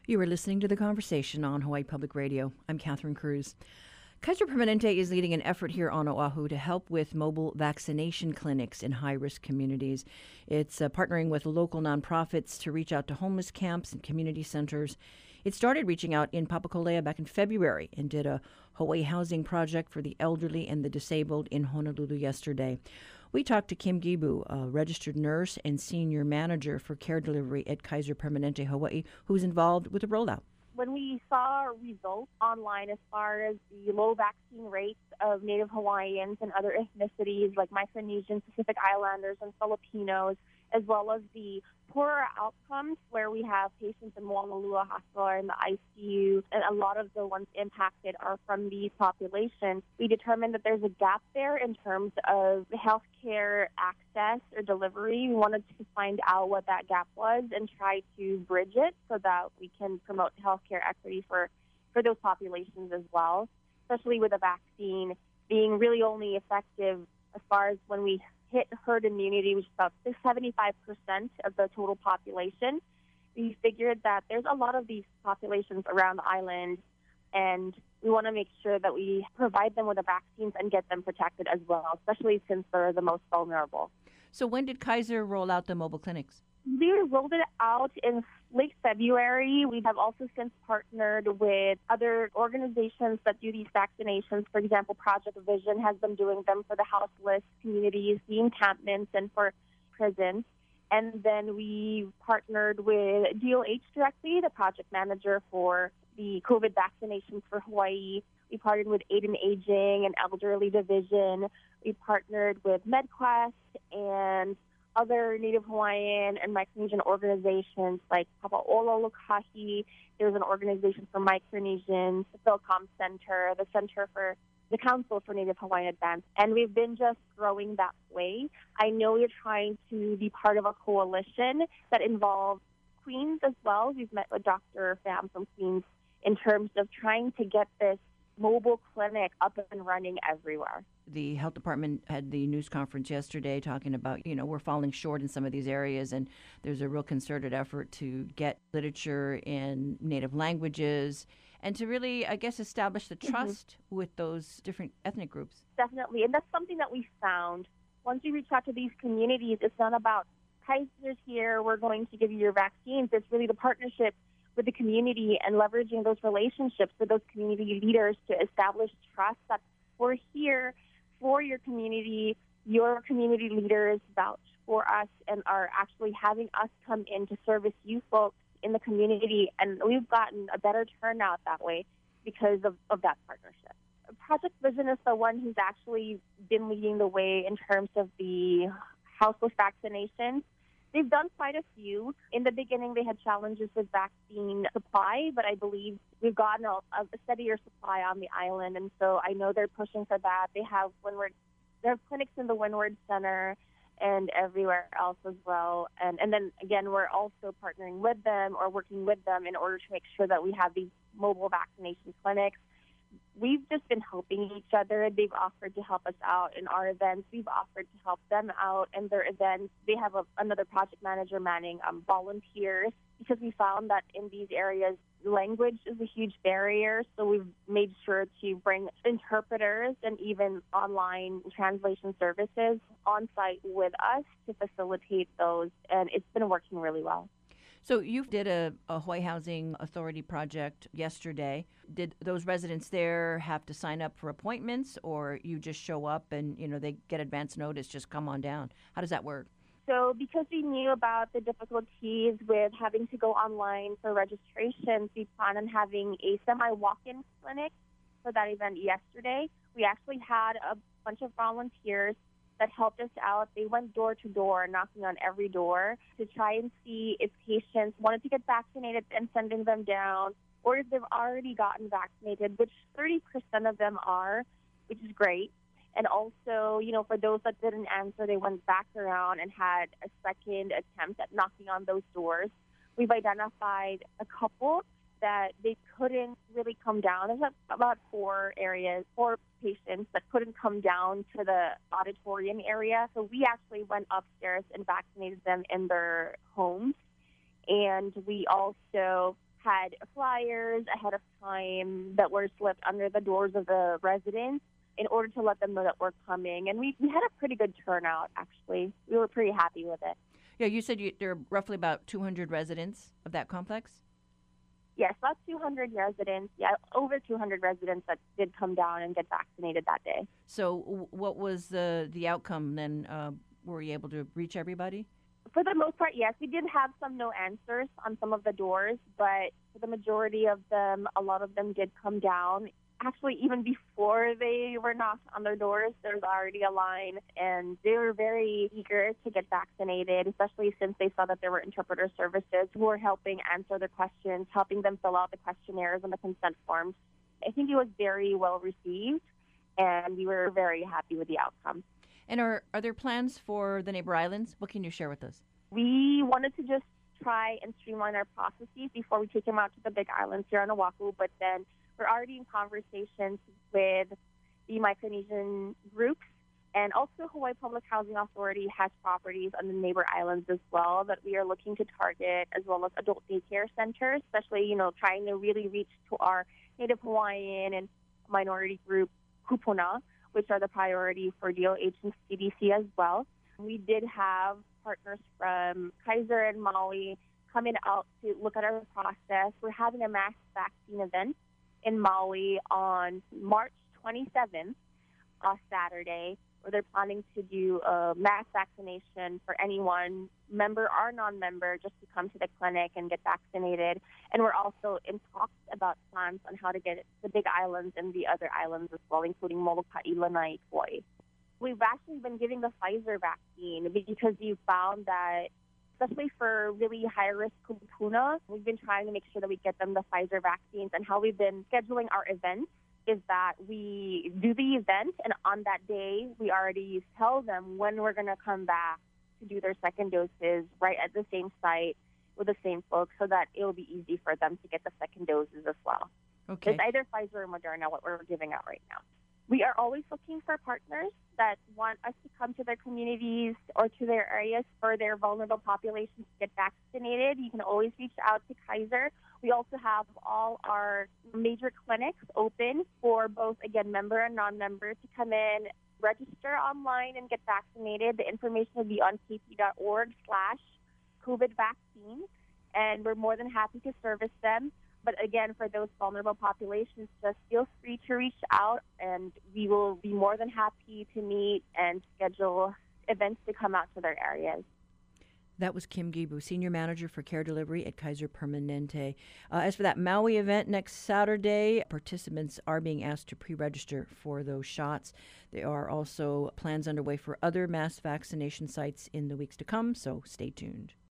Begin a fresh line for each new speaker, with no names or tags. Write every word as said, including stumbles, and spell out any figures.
You are listening to The Conversation on Hawaii Public Radio. I'm Catherine Cruz. Kaiser Permanente is leading an effort here on Oahu to help with mobile vaccination clinics in high-risk communities. It's uh, partnering with local nonprofits to reach out to homeless camps and community centers. It started reaching out in Papakolea back in February and did a Hawaii housing project for the elderly and the disabled in Honolulu yesterday. We talked to Kim Gibu, a registered nurse and senior manager for care delivery at Kaiser Permanente Hawaii, who's involved with the rollout.
When we saw results online as far as the low vaccine rates of Native Hawaiians and other ethnicities like Micronesians, Pacific Islanders, and Filipinos, as well as the poorer outcomes where we have patients in Moanalua Hospital or in the I C U, and a lot of the ones impacted are from these populations, we determined that there's a gap there in terms of healthcare access or delivery. We wanted to find out what that gap was and try to bridge it so that we can promote healthcare equity for, for those populations as well, especially with a vaccine being really only effective as far as when we hit herd immunity, which is about seventy-five percent of the total population. We figured that there's a lot of these populations around the island, and we want to make sure that we provide them with the vaccines and get them protected as well, especially since they're the most vulnerable.
So when did Kaiser roll out the mobile clinics?
We rolled it out in late February. We have also since partnered with other organizations that do these vaccinations. For example, Project Vision has been doing them for the houseless communities, the encampments, and for prisons. And then we partnered with D O H directly, the project manager for the COVID vaccinations for Hawaii. We partnered with Aid and Aging and Elderly Division. We partnered with MedQuest and other Native Hawaiian and Micronesian organizations like Papaola Lukahi. There's an organization for Micronesians, the Philcom Center, the Center for the Council for Native Hawaiian Advance. And we've been just growing that way. I know we're trying to be part of a coalition that involves Queens as well. We've met with Doctor Pham from Queens in terms of trying to get this mobile clinic up and running everywhere.
The health department had the news conference yesterday talking about, you know, we're falling short in some of these areas, and there's a real concerted effort to get literature in native languages and to really, I guess, establish the trust mm-hmm. with those different ethnic groups.
Definitely, and that's something that we found. Once you reach out to these communities, it's not about Kaiser's here, we're going to give you your vaccines. It's really the partnership with the community and leveraging those relationships with those community leaders to establish trust that we're here for your community. Your community leaders vouch for us and are actually having us come in to service you folks in the community, and we've gotten a better turnout that way because of, of that partnership. Project Vision is the one who's actually been leading the way in terms of the houseless vaccinations. They've done quite a few. In the beginning, they had challenges with vaccine supply, but I believe we've gotten a, a steadier supply on the island, and so I know they're pushing for that. They have Windward, they have clinics in the Windward Center and everywhere else as well. And, and then, again, we're also partnering with them or working with them in order to make sure that we have these mobile vaccination clinics. We've just been helping each other. They've offered to help us out in our events. We've offered to help them out in their events. They have a, another project manager manning um, volunteers because we found that in these areas, language is a huge barrier. So we've made sure to bring interpreters and even online translation services on site with us to facilitate those. And it's been working really well.
So you did a, a Hawaii Housing Authority project yesterday. Did those residents there have to sign up for appointments, or you just show up and, you know, they get advance notice, just come on down? How does that work?
So because we knew about the difficulties with having to go online for registrations, we plan on having a semi-walk-in clinic for that event yesterday. We actually had a bunch of volunteers that helped us out. They went door to door, knocking on every door to try and see if patients wanted to get vaccinated and sending them down, or if they've already gotten vaccinated, which thirty percent of them are, which is great. And also, you know, for those that didn't answer, they went back around and had a second attempt at knocking on those doors. We've identified a couple that they couldn't really come down. There's about four areas, four patients that couldn't come down to the auditorium area. So we actually went upstairs and vaccinated them in their homes. And we also had flyers ahead of time that were slipped under the doors of the residents in order to let them know that we're coming. And we, we had a pretty good turnout, actually. We were pretty happy with it.
Yeah, you said you, there are roughly about two hundred residents of that complex?
Yes, about two hundred residents. Yeah, over two hundred residents that did come down and get vaccinated that day.
So w- what was the, the outcome then? Uh, were you able to reach everybody?
For the most part, yes. We did have some no answers on some of the doors, but for the majority of them, a lot of them did come down. Actually, even before they were knocked on their doors, there's already a line, and they were very eager to get vaccinated, especially since they saw that there were interpreter services who were helping answer their questions, helping them fill out the questionnaires and the consent forms. I think it was very well received, and we were very happy with the outcome.
And are, are there plans for the neighbor islands? What can you share with us?
We wanted to just try and streamline our processes before we take them out to the big islands here on Oahu, but then we're already in conversations with the Micronesian groups, and also Hawaii Public Housing Authority has properties on the neighbor islands as well that we are looking to target, as well as adult daycare centers, especially, you know, trying to really reach to our Native Hawaiian and minority group, Kupuna, which are the priority for D O H and C D C as well. We did have partners from Kaiser and Maui coming out to look at our process. We're having a mass vaccine event in Maui on March twenty-seventh, uh, Saturday, where they're planning to do a mass vaccination for anyone, member or non-member, just to come to the clinic and get vaccinated. And we're also in talks about plans on how to get the big islands and the other islands as well, including Molokai, Lanai, Kauai. We've actually been giving the Pfizer vaccine because we found that, especially for really high-risk kupuna, we've been trying to make sure that we get them the Pfizer vaccines. And how we've been scheduling our events is that we do the event, and on that day, we already tell them when we're going to come back to do their second doses right at the same site with the same folks, so that it will be easy for them to get the second doses as well.
Okay.
It's either Pfizer or Moderna, what we're giving out right now. We are always looking for partners that want us to come to their communities or to their areas for their vulnerable populations to get vaccinated. You can always reach out to Kaiser. We also have all our major clinics open for both, again, member and non-member to come in, register online, and get vaccinated. The information will be on kp.org slash COVID vaccine, and we're more than happy to service them. But again, for those vulnerable populations, just feel free to reach out, and we will be more than happy to meet and schedule events to come out to their areas.
That was Kim Gibu, Senior Manager for Care Delivery at Kaiser Permanente. Uh, as for that Maui event next Saturday, participants are being asked to pre-register for those shots. There are also plans underway for other mass vaccination sites in the weeks to come, so stay tuned.